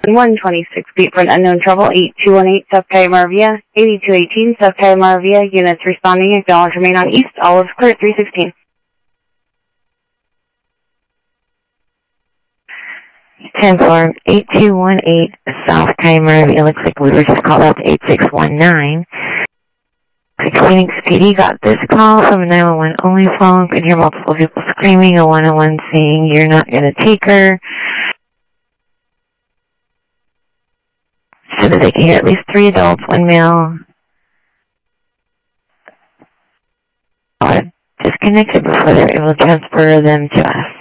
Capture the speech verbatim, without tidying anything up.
one twenty-six feet for an unknown trouble, eight two one eight South Calamar Via, eighty-two eighteen South Calamar Via, units responding, acknowledge remain on east, all is clear, three sixteen. ten four, eight two one eight South Calamar Via, looks like we were just called out to eight six one nine. Phoenix P D got this call from a nine one one only phone, could hear multiple people screaming, a one oh one saying, you're not going to take her. So that they can hear at least three adults, one male. Uh, disconnected before they're able to transfer them to us.